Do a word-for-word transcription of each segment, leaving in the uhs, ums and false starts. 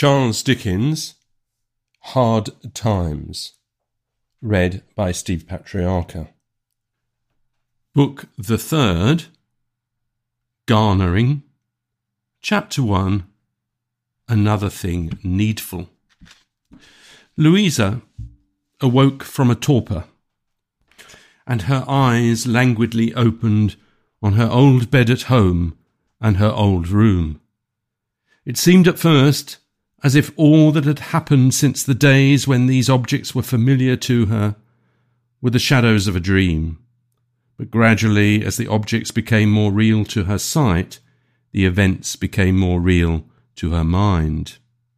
Charles Dickens, Hard Times, read by Steve Patriarca. Book the third, Garnering, Chapter one, Another Thing Needful. Louisa awoke from a torpor, and her eyes languidly opened on her old bed at home and her old room. It seemed at first as if all that had happened since the days when these objects were familiar to her were the shadows of a dream. But gradually, as the objects became more real to her sight, the events became more real to her mind.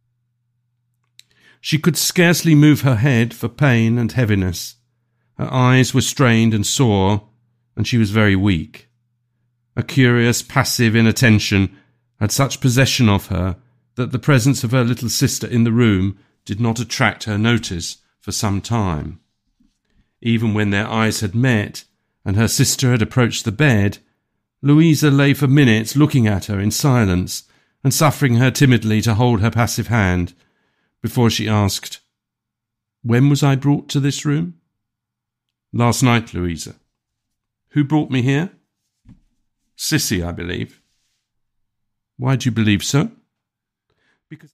She could scarcely move her head for pain and heaviness. Her eyes were strained and sore, and she was very weak. A curious, passive inattention had such possession of her that the presence of her little sister in the room did not attract her notice for some time. Even when their eyes had met, and her sister had approached the bed, Louisa lay for minutes looking at her in silence and suffering her timidly to hold her passive hand, before she asked, "When was I brought to this room?" "Last night, Louisa." "Who brought me here?" "Cissy, I believe." "Why do you believe so?" "Because